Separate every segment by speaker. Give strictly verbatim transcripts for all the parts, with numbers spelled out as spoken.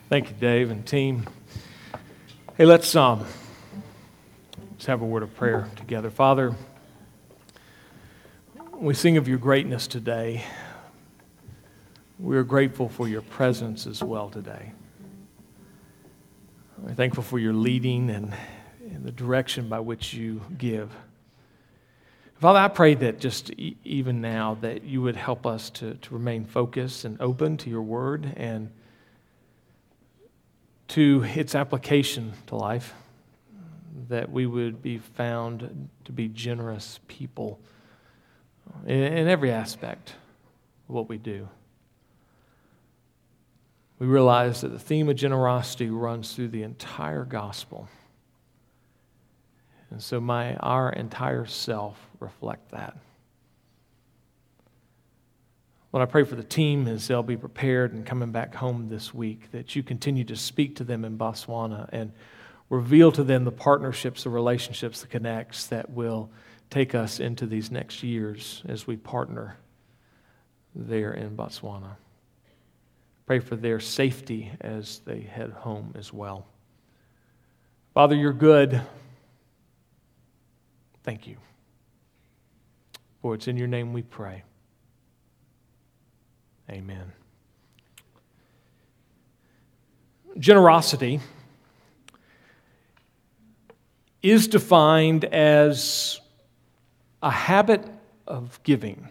Speaker 1: Thank you, Dave and team. Hey, let's um, let's have a word of prayer together. Father, we sing of your greatness today. We are grateful for your presence as well today. We're thankful for your leading and, and the direction by which you give. Father, I pray that just e- even now that you would help us to, to remain focused and open to your word and to its application to life, that we would be found to be generous people in, in every aspect of what we do. We realize that the theme of generosity runs through the entire gospel. And so may our entire self reflect that. Lord, I pray for the team as they'll be prepared and coming back home this week, that you continue to speak to them in Botswana and reveal to them the partnerships, the relationships, the connects that will take us into these next years as we partner there in Botswana. Pray for their safety as they head home as well. Father, you're good. Thank you. For it's in your name we pray. Amen. Generosity is defined as a habit of giving.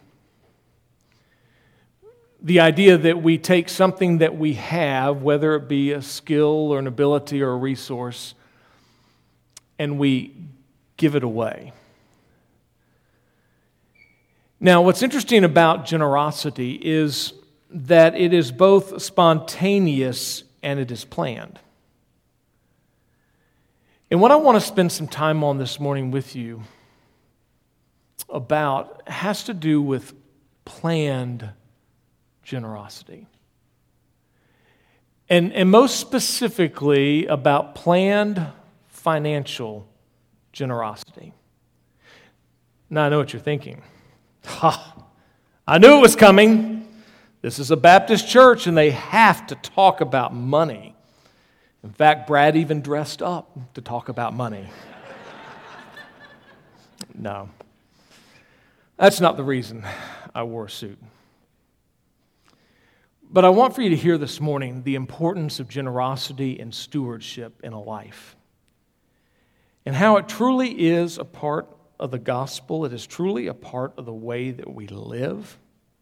Speaker 1: The idea that we take something that we have, whether it be a skill or an ability or a resource, and we give it away. Now, what's interesting about generosity is that it is both spontaneous and it is planned. And what I want to spend some time on this morning with you about has to do with planned generosity. And, and most specifically about planned financial generosity. Now I know what you're thinking. Ha! I knew it was coming. This is a Baptist church and they have to talk about money. In fact, Brad even dressed up to talk about money. No. That's not the reason I wore a suit. But I want for you to hear this morning the importance of generosity and stewardship in a life. And how it truly is a part of the gospel. It is truly a part of the way that we live.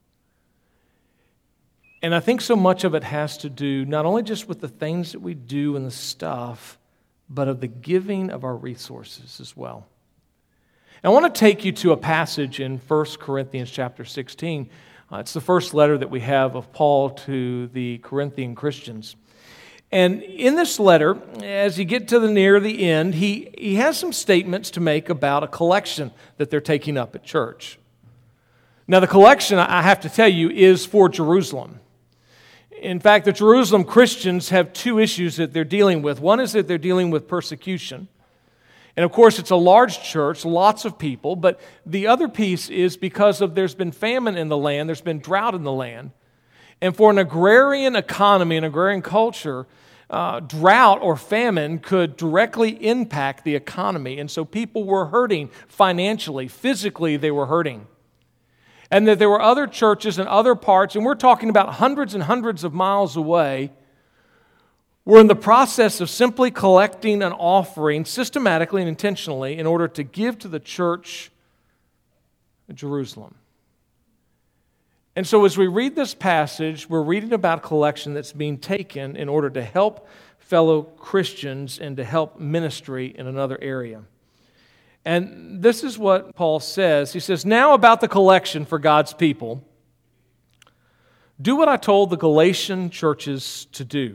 Speaker 1: And I think so much of it has to do not only just with the things that we do and the stuff, but of the giving of our resources as well. And I want to take you to a passage in First Corinthians chapter sixteen. Uh, it's the first letter that we have of Paul to the Corinthian Christians. And in this letter, as you get to the near the end, he, he has some statements to make about a collection that they're taking up at church. Now, the collection, I have to tell you, is for Jerusalem. In fact, the Jerusalem Christians have two issues that they're dealing with. One is that they're dealing with persecution. And of course, it's a large church, lots of people. But the other piece is because of there's been famine in the land, there's been drought in the land. And for an agrarian economy, an agrarian culture, uh, drought or famine could directly impact the economy. And so people were hurting financially, physically they were hurting. And that there were other churches in other parts, and we're talking about hundreds and hundreds of miles away, were in the process of simply collecting an offering systematically and intentionally in order to give to the church in Jerusalem. And so as we read this passage, we're reading about a collection that's being taken in order to help fellow Christians and to help ministry in another area. And this is what Paul says. He says, now about the collection for God's people, do what I told the Galatian churches to do.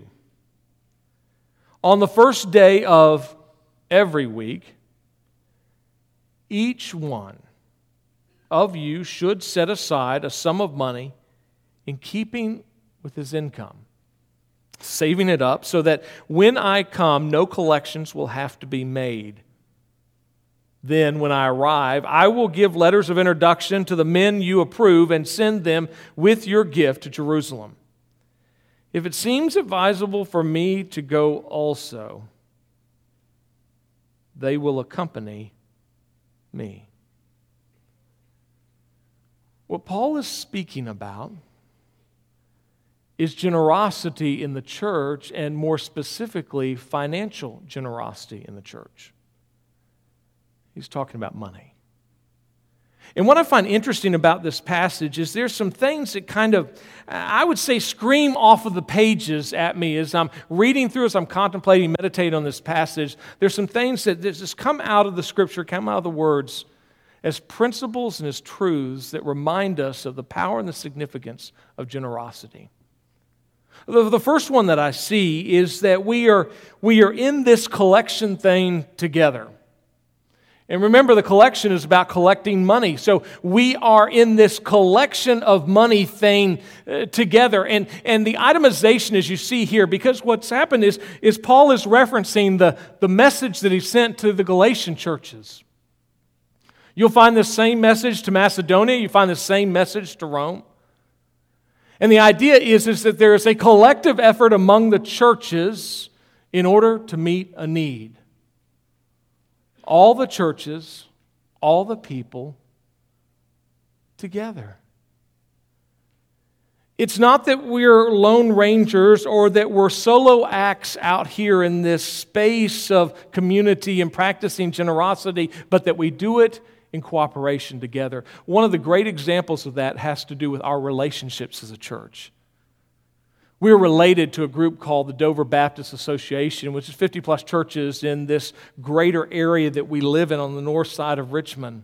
Speaker 1: On the first day of every week, each one of you should set aside a sum of money in keeping with his income, saving it up so that when I come, no collections will have to be made. Then, when I arrive, I will give letters of introduction to the men you approve and send them with your gift to Jerusalem. If it seems advisable for me to go also, they will accompany me. What Paul is speaking about is generosity in the church, and more specifically, financial generosity in the church. He's talking about money. And what I find interesting about this passage is there's some things that kind of, I would say, scream off of the pages at me as I'm reading through, as I'm contemplating, meditating on this passage. There's some things that just come out of the Scripture, come out of the words, as principles and as truths that remind us of the power and the significance of generosity. The first one that I see is that we are, we are in this collection thing together. And remember, the collection is about collecting money. So we are in this collection of money thing uh, together. And, and the itemization, as you see here, because what's happened is, is Paul is referencing the, the message that he sent to the Galatian churches. You'll find the same message to Macedonia. You find the same message to Rome. And the idea is, is that there is a collective effort among the churches in order to meet a need. All the churches, all the people together. It's not that we're lone rangers or that we're solo acts out here in this space of community and practicing generosity, but that we do it in cooperation together. One of the great examples of that has to do with our relationships as a church. We're related to a group called the Dover Baptist Association, which is fifty plus churches in this greater area that we live in on the north side of Richmond.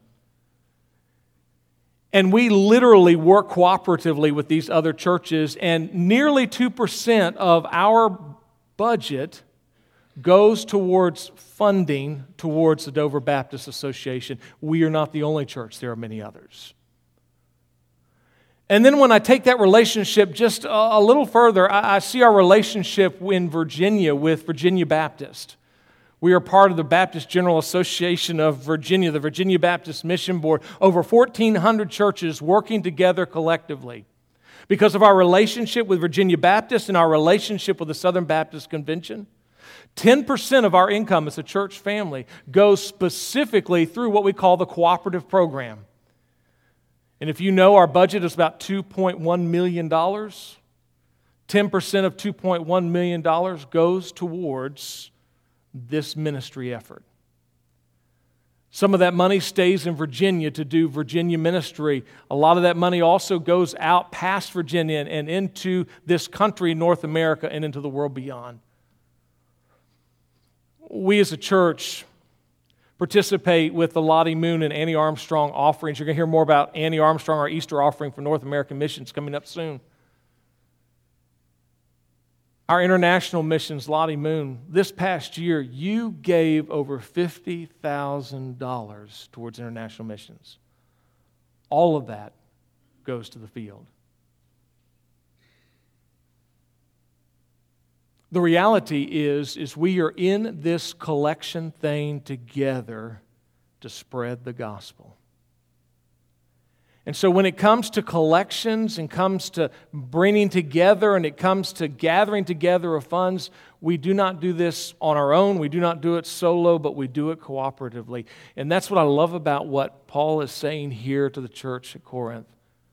Speaker 1: And we literally work cooperatively with these other churches, and nearly two percent of our budget goes towards funding towards the Dover Baptist Association. We are not the only church. There are many others. And then when I take that relationship just a little further, I see our relationship in Virginia with Virginia Baptist. We are part of the Baptist General Association of Virginia, the Virginia Baptist Mission Board, over fourteen hundred churches working together collectively. Because of our relationship with Virginia Baptist and our relationship with the Southern Baptist Convention, ten percent of our income as a church family goes specifically through what we call the cooperative program. And if you know, our budget is about two point one million dollars. ten percent of two point one million dollars goes towards this ministry effort. Some of that money stays in Virginia to do Virginia ministry. A lot of that money also goes out past Virginia and into this country, North America, and into the world beyond. We as a church participate with the Lottie Moon and Annie Armstrong offerings. You're going to hear more about Annie Armstrong, our Easter offering for North American missions, coming up soon. Our international missions, Lottie Moon, this past year, you gave over fifty thousand dollars towards international missions. All of that goes to the field. The reality is, is we are in this collection thing together to spread the gospel. And so when it comes to collections and comes to bringing together and it comes to gathering together of funds, we do not do this on our own. We do not do it solo, but we do it cooperatively. And that's what I love about what Paul is saying here to the church at Corinth,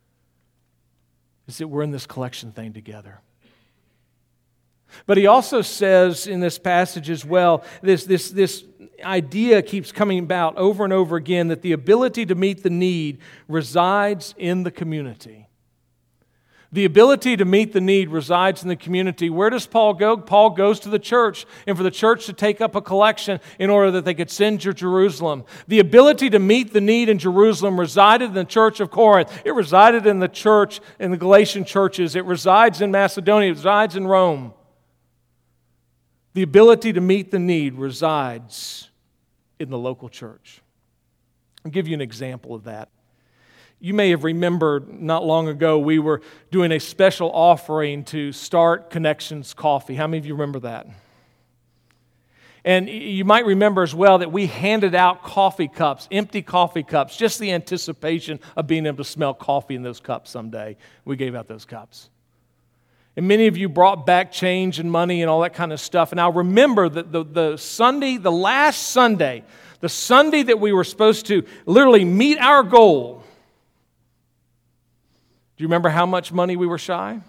Speaker 1: is that we're in this collection thing together. But he also says in this passage as well, this, this, this idea keeps coming about over and over again, that the ability to meet the need resides in the community. The ability to meet the need resides in the community. Where does Paul go? Paul goes to the church, and for the church to take up a collection in order that they could send to Jerusalem. The ability to meet the need in Jerusalem resided in the church of Corinth. It resided in the church, in the Galatian churches. It resides in Macedonia. It resides in Rome. The ability to meet the need resides in the local church. I'll give you an example of that. You may have remembered not long ago we were doing a special offering to start Connections Coffee. How many of you remember that? And you might remember as well that we handed out coffee cups, empty coffee cups, just the anticipation of being able to smell coffee in those cups someday. We gave out those cups. And many of you brought back change and money and all that kind of stuff. And I remember that the, the Sunday, the last Sunday, the Sunday that we were supposed to literally meet our goal. Do you remember how much money we were shy?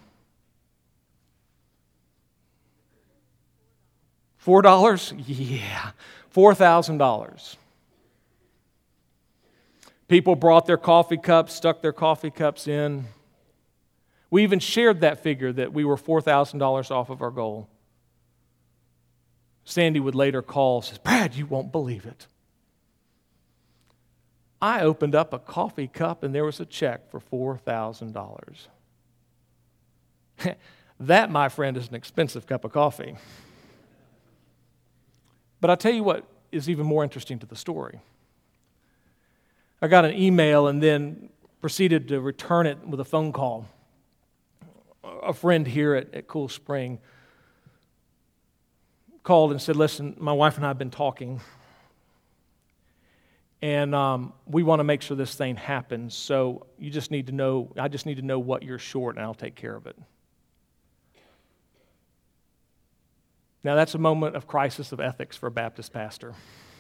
Speaker 1: Four dollars? Yeah, four thousand dollars. People brought their coffee cups, stuck their coffee cups in. We even shared that figure that we were four thousand dollars off of our goal. Sandy would later call and says, Brad, you won't believe it. I opened up a coffee cup and there was a check for four thousand dollars. That, my friend, is an expensive cup of coffee. But I'll tell you what is even more interesting to the story. I got an email and then proceeded to return it with a phone call. A friend here at, at Cool Spring called and said, listen, my wife and I have been talking, and um, we want to make sure this thing happens, so you just need to know, I just need to know what you're short, and I'll take care of it. Now, that's a moment of crisis of ethics for a Baptist pastor.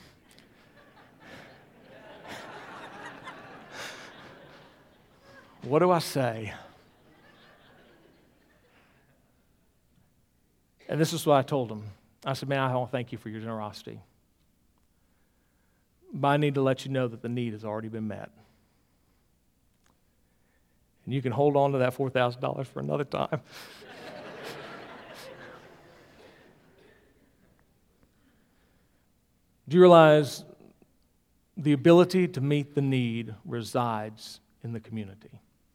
Speaker 1: What do I say? And this is what I told him. I said, man, I want to thank you for your generosity. But I need to let you know that the need has already been met. And you can hold on to that four thousand dollars for another time. Do you realize the ability to meet the need resides in the community?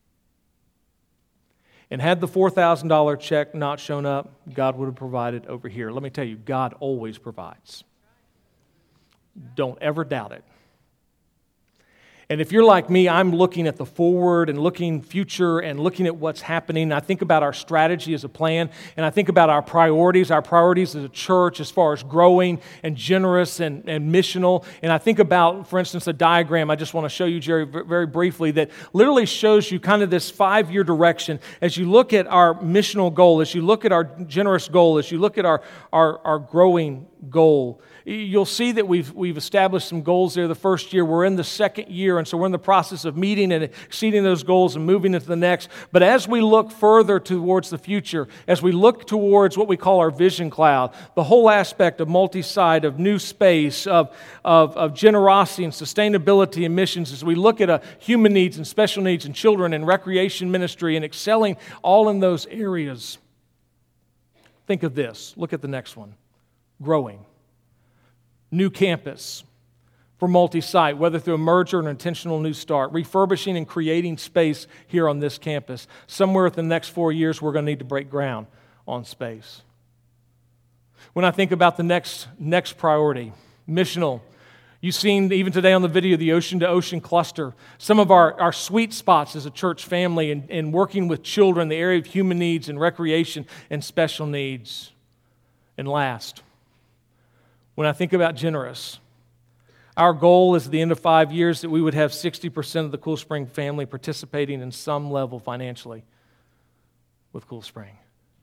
Speaker 1: And had the four thousand dollars check not shown up, God would have provided over here. Let me tell you, God always provides. Don't ever doubt it. And if you're like me, I'm looking at the forward and looking future and looking at what's happening. I think about our strategy as a plan, and I think about our priorities, our priorities as a church as far as growing and generous and, and missional. And I think about, for instance, a diagram I just want to show you, Jerry, very briefly, that literally shows you kind of this five-year direction. As you look at our missional goal, as you look at our generous goal, as you look at our, our, our growing goal, you'll see that we've we've established some goals there the first year. We're in the second year, and so we're in the process of meeting and exceeding those goals and moving into the next. But as we look further towards the future, as we look towards what we call our vision cloud, the whole aspect of multi-site, of new space, of, of, of generosity and sustainability and missions, as we look at a human needs and special needs and children and recreation ministry and excelling all in those areas, think of this. Look at the next one. Growing. New campus for multi-site, whether through a merger or an intentional new start, refurbishing and creating space here on this campus. Somewhere within the next four years, we're going to need to break ground on space. When I think about the next, next priority, missional, you've seen even today on the video the Ocean to Ocean cluster, some of our, our sweet spots as a church family in, in working with children, the area of human needs and recreation and special needs. And last, when I think about generous, our goal is at the end of five years that we would have sixty percent of the Cool Spring family participating in some level financially with Cool Spring.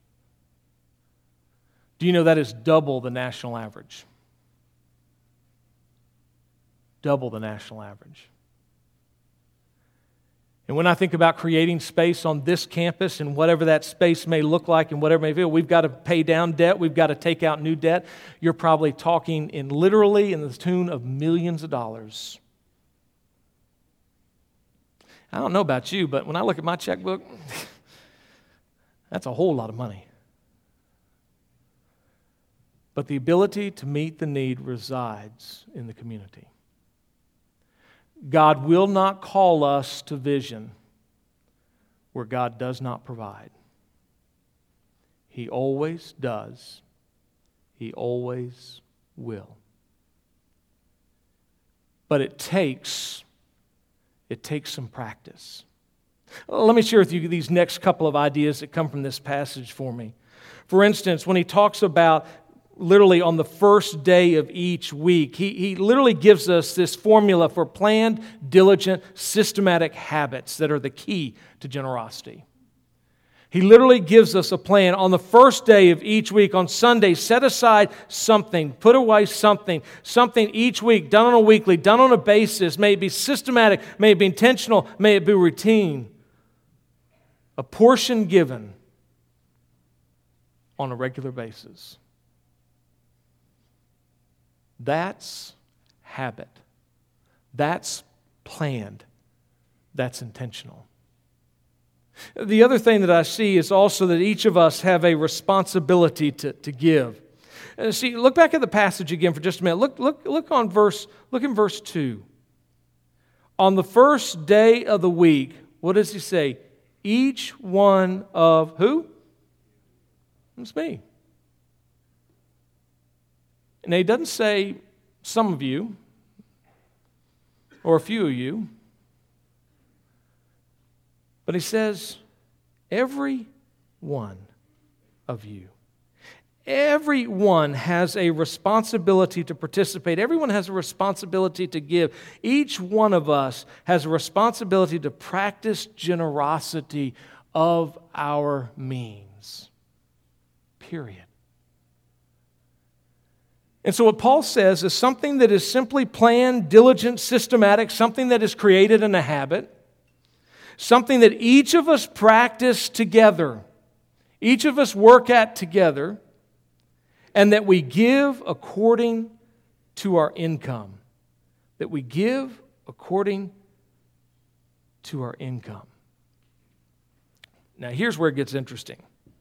Speaker 1: Do you know that is double the national average? Double the national average. And when I think about creating space on this campus and whatever that space may look like and whatever may feel, we've got to pay down debt, we've got to take out new debt. You're probably talking in literally in the tune of millions of dollars. I don't know about you, but when I look at my checkbook, that's a whole lot of money. But the ability to meet the need resides in the community. God will not call us to vision where God does not provide. He always does. He always will. But it takes, it takes some practice. Let me share with you these next couple of ideas that come from this passage for me. For instance, when he talks about literally on the first day of each week, he, he literally gives us this formula for planned, diligent, systematic habits that are the key to generosity. He literally gives us a plan. On the first day of each week, on Sunday, set aside something, put away something, something each week, done on a weekly, done on a basis. May it be systematic, may it be intentional, may it be routine. A portion given on a regular basis. That's habit. That's planned. That's intentional. The other thing that I see is also that each of us have a responsibility to, to give. Uh, see, look back at the passage again for just a minute. Look, look, look on verse, look in verse two. On the first day of the week, what does he say? Each one of who? It's me. And he doesn't say some of you or a few of you. But he says, every one of you. Everyone has a responsibility to participate. Everyone has a responsibility to give. Each one of us has a responsibility to practice generosity of our means. Period. And so what Paul says is something that is simply planned, diligent, systematic, something that is created in a habit. Something that each of us practice together, each of us work at together, and that we give according to our income. That we give according to our income. Now, here's where it gets interesting.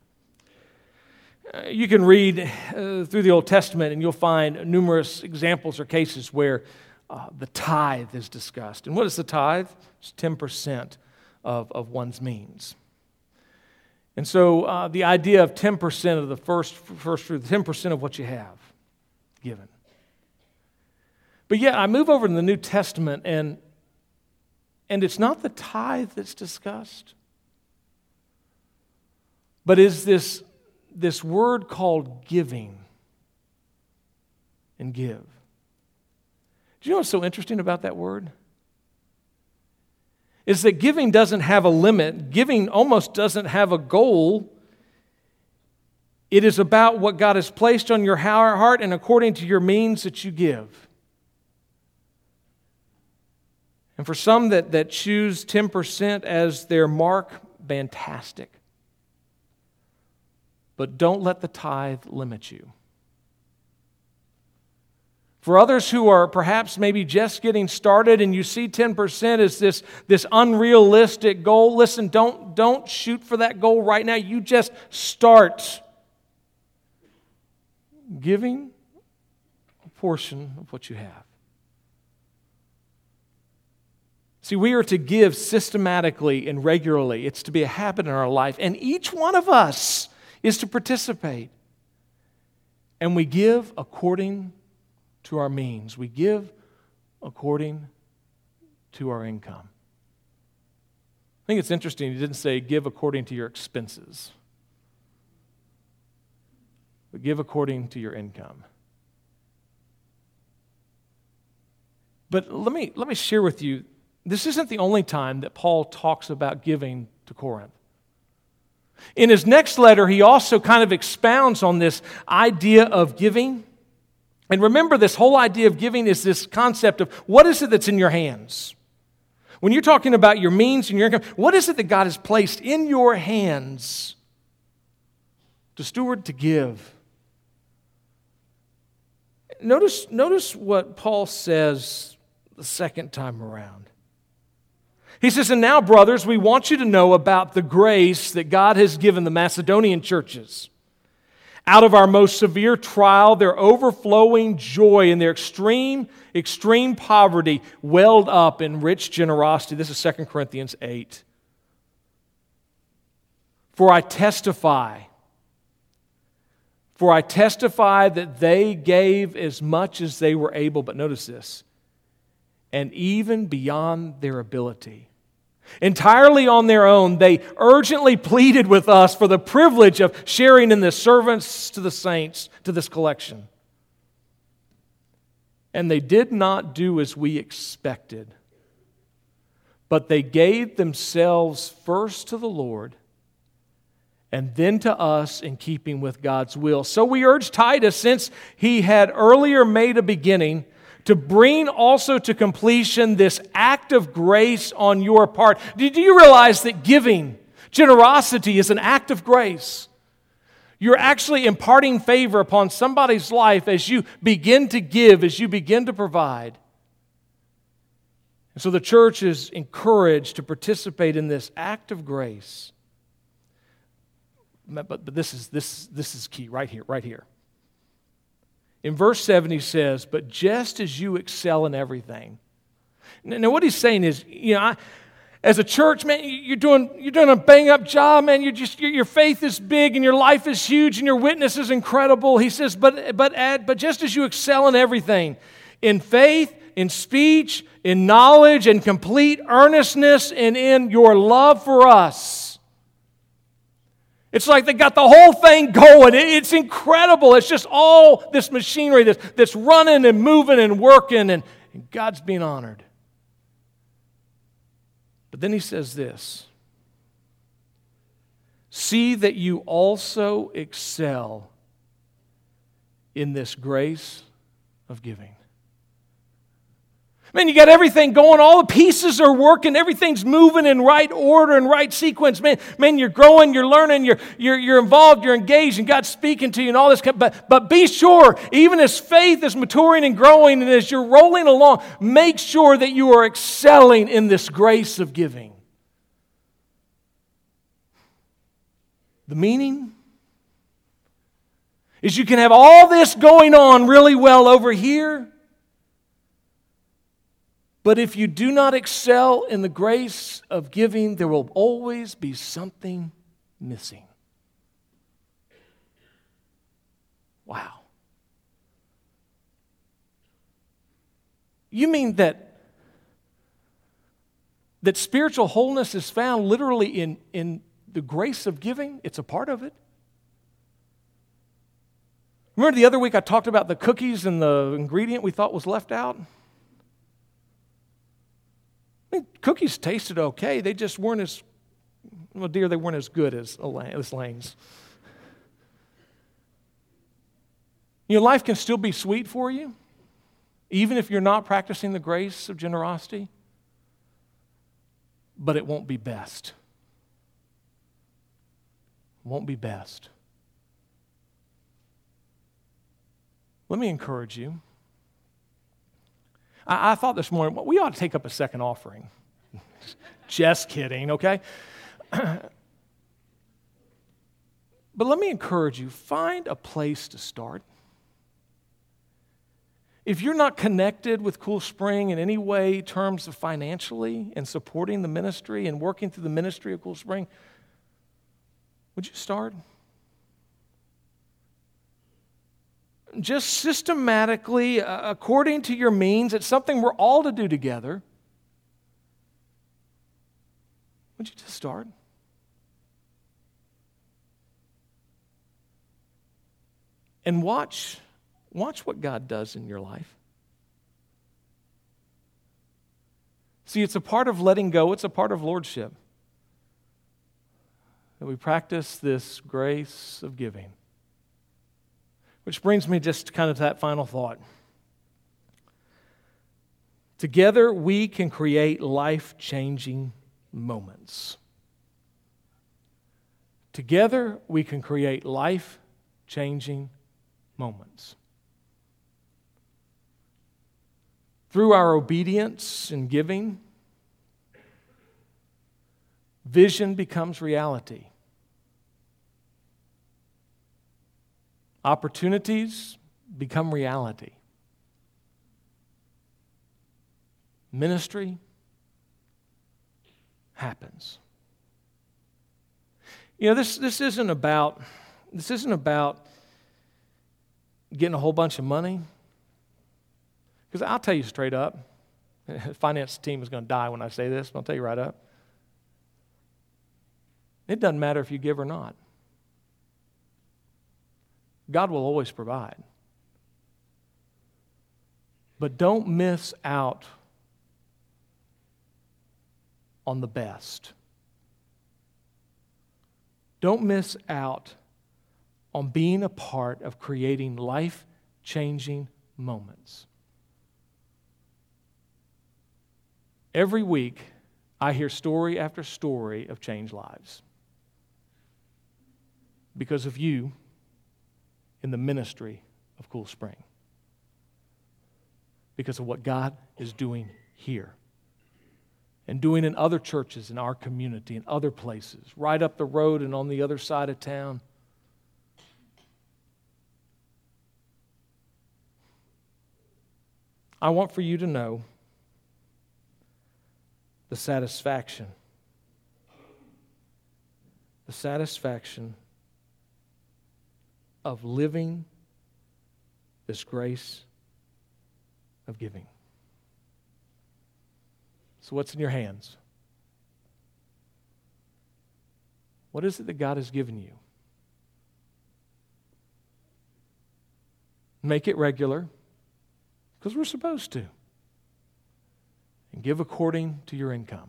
Speaker 1: Uh, you can read uh, through the Old Testament, and you'll find numerous examples or cases where uh, the tithe is discussed. And what is the tithe? It's ten percent. Of, of one's means. And so uh, the idea of ten percent of the first, first fruit, ten percent of what you have given. But yet I move over to the New Testament and, and it's not the tithe that's discussed, but is this, this word called giving and give. Do you know what's so interesting about that word? Is that giving doesn't have a limit. Giving almost doesn't have a goal. It is about what God has placed on your heart and according to your means that you give. And for some that, that choose ten percent as their mark, fantastic. But don't let the tithe limit you. For others who are perhaps maybe just getting started and you see ten percent as this, this unrealistic goal, listen, don't, don't shoot for that goal right now. You just start giving a portion of what you have. See, we are to give systematically and regularly. It's to be a habit in our life. And each one of us is to participate. And we give according to our means. We give according to our income. I think it's interesting, he didn't say give according to your expenses, but give according to your income. But let me, let me share with you, this isn't the only time that Paul talks about giving to Corinth. In his next letter, he also kind of expounds on this idea of giving. And remember, this whole idea of giving is this concept of what is it that's in your hands? When you're talking about your means and your income, what is it that God has placed in your hands to steward, to give? Notice, notice what Paul says the second time around. He says, and now, brothers, we want you to know about the grace that God has given the Macedonian churches. Out of our most severe trial, their overflowing joy and their extreme, extreme poverty welled up in rich generosity. This is Second Corinthians eight. For I testify, for I testify that they gave as much as they were able, but notice this, and even beyond their ability. Entirely on their own, they urgently pleaded with us for the privilege of sharing in the servants to the saints, to this collection. And they did not do as we expected, but they gave themselves first to the Lord and then to us in keeping with God's will. So we urge Titus, since he had earlier made a beginning, to bring also to completion this act of grace on your part. Did you realize that giving, generosity, is an act of grace? You're actually imparting favor upon somebody's life as you begin to give, as you begin to provide. And so the church is encouraged to participate in this act of grace. But, but this is this this is key right here, right here. In verse seven he says, "But just as you excel in everything." Now what he's saying is, you know, I, as a church, man, you're doing you're doing a bang up job, man. You just your, your faith is big and your life is huge and your witness is incredible. He says, but but add, but just as you excel in everything, in faith, in speech, in knowledge, in complete earnestness, and in your love for us. It's like they got the whole thing going. It's incredible. It's just all this machinery that's, that's running and moving and working, and, and God's being honored. But then he says this, "See that you also excel in this grace of giving." Man, you got everything going. All the pieces are working. Everything's moving in right order and right sequence. Man, man, you're growing, you're learning, you're, you're, you're involved, you're engaged, and God's speaking to you and all this. But, but be sure, even as faith is maturing and growing and as you're rolling along, make sure that you are excelling in this grace of giving. The meaning is you can have all this going on really well over here, but if you do not excel in the grace of giving, there will always be something missing. Wow. You mean that, that spiritual wholeness is found literally in, in the grace of giving? It's a part of it. Remember the other week I talked about the cookies and the ingredient we thought was left out? I mean, cookies tasted okay. They just weren't as, well, dear, they weren't as good as, as Lane's. Your life can still be sweet for you, even if you're not practicing the grace of generosity, but it won't be best. It won't be best. Let me encourage you. I, I thought this morning, well, we ought to take up a second offering. Just kidding, okay? But let me encourage you, find a place to start. If you're not connected with Cool Spring in any way, in terms of financially and supporting the ministry and working through the ministry of Cool Spring, would you start? Just systematically, uh, according to your means. It's something we're all to do together. Would you just start? And watch, watch what God does in your life. See, it's a part of letting go. It's a part of lordship. That we practice this grace of giving. Which brings me just kind of to that final thought. Together we can create life-changing moments. Together we can create life-changing moments. Through our obedience and giving, vision becomes reality. Opportunities become reality. Ministry happens. You know, this, this isn't about this isn't about getting a whole bunch of money. Because I'll tell you straight up, the finance team is going to die when I say this, but I'll tell you right up. It doesn't matter if you give or not. God will always provide. But don't miss out on the best. Don't miss out on being a part of creating life-changing moments. Every week, I hear story after story of changed lives because of you in the ministry of Cool Spring, because of what God is doing here and doing in other churches in our community and other places, right up the road and on the other side of town. I want for you to know the satisfaction, the satisfaction of living this grace of giving. So what's in your hands? What is it that God has given you? Make it regular, because we're supposed to. And give according to your income.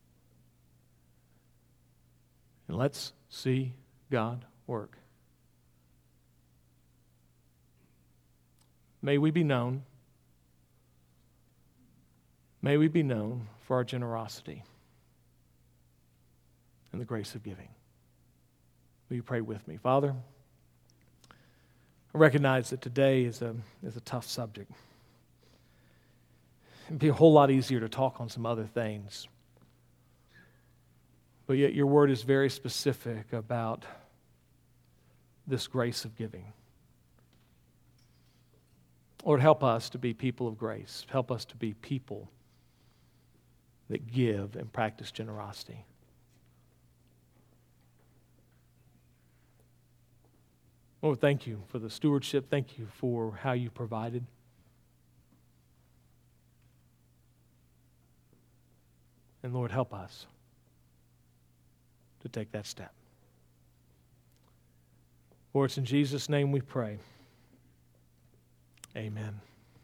Speaker 1: And let's see God work. May we be known. May we be known for our generosity and the grace of giving. Will you pray with me? Father, I recognize that today is a, is a tough subject. It'd be a whole lot easier to talk on some other things. But yet your word is very specific about this grace of giving. Lord, help us to be people of grace. Help us to be people that give and practice generosity. Lord, thank you for the stewardship. Thank you for how you provided. And Lord, help us to take that step. Lord, it's in Jesus' name we pray. Amen.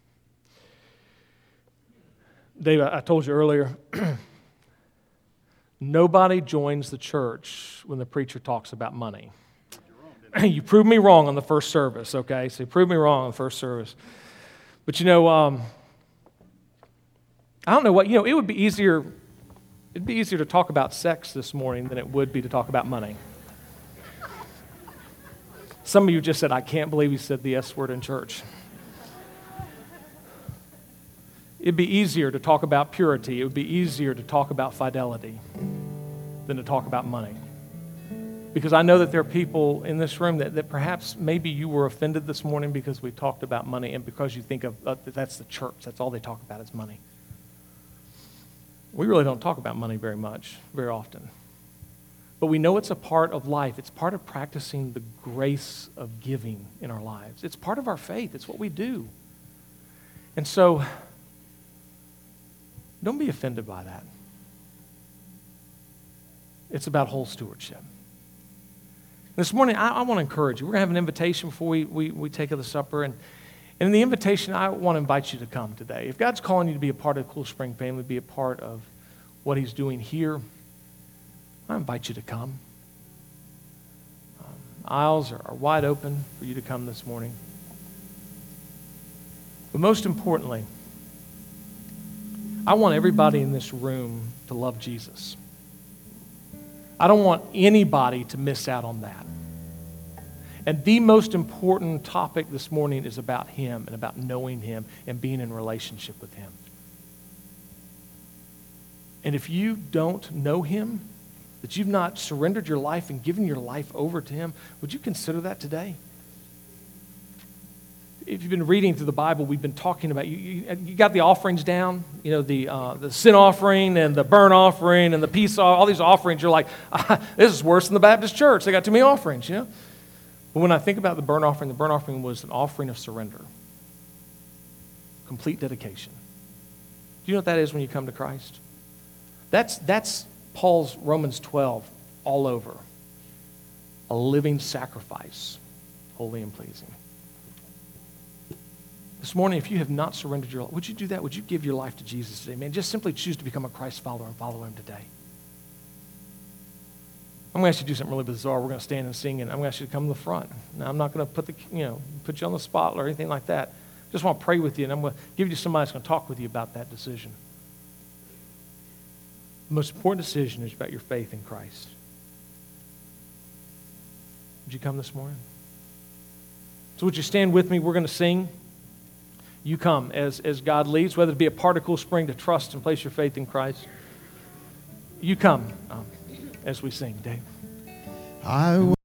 Speaker 1: Dave, I told you earlier, nobody joins the church when the preacher talks about money. You proved me wrong on the first service, okay? So you proved me wrong on the first service. But you know, um, I don't know what, you know, it would be easier... It'd be easier to talk about sex this morning than it would be to talk about money. Some of you just said, I can't believe you said the S word in church. It'd be easier to talk about purity. It would be easier to talk about fidelity than to talk about money. Because I know that there are people in this room that, that perhaps maybe you were offended this morning because we talked about money and because you think of uh, that's the church. That's all they talk about is money. We really don't talk about money very much, very often. But we know it's a part of life. It's part of practicing the grace of giving in our lives. It's part of our faith. It's what we do. And so, don't be offended by that. It's about whole stewardship. This morning, I, I want to encourage you. We're going to have an invitation before we, we, we take the supper. And, and in the invitation, I want to invite you to come today. If God's calling you to be a part of the Cool Spring family, be a part of what He's doing here, I invite you to come. Um, aisles are, are wide open for you to come this morning. But most importantly, I want everybody in this room to love Jesus. I don't want anybody to miss out on that. And the most important topic this morning is about Him and about knowing Him and being in relationship with Him. And if you don't know Him, that you've not surrendered your life and given your life over to Him, would you consider that today? If you've been reading through the Bible, we've been talking about, you, you, you got the offerings down, you know, the uh, the sin offering and the burnt offering and the peace, all these offerings. You're like, ah, this is worse than the Baptist church. They got too many offerings, you know. But when I think about the burnt offering, the burnt offering was an offering of surrender, complete dedication. Do you know what that is when you come to Christ? That's, that's Paul's Romans twelve all over. A living sacrifice, holy and pleasing. This morning, if you have not surrendered your life, would you do that? Would you give your life to Jesus today? Man, just simply choose to become a Christ follower and follow Him today. I'm going to ask you to do something really bizarre. We're going to stand and sing, and I'm going to ask you to come to the front. Now, I'm not going to put the, you know, put you on the spot or anything like that. Just want to pray with you, and I'm going to give you somebody that's going to talk with you about that decision. The most important decision is about your faith in Christ. Would you come this morning? So would you stand with me? We're going to sing. You come as, as God leads, whether it be a particle spring to trust and place your faith in Christ. You come um, as we sing, Dave.
Speaker 2: I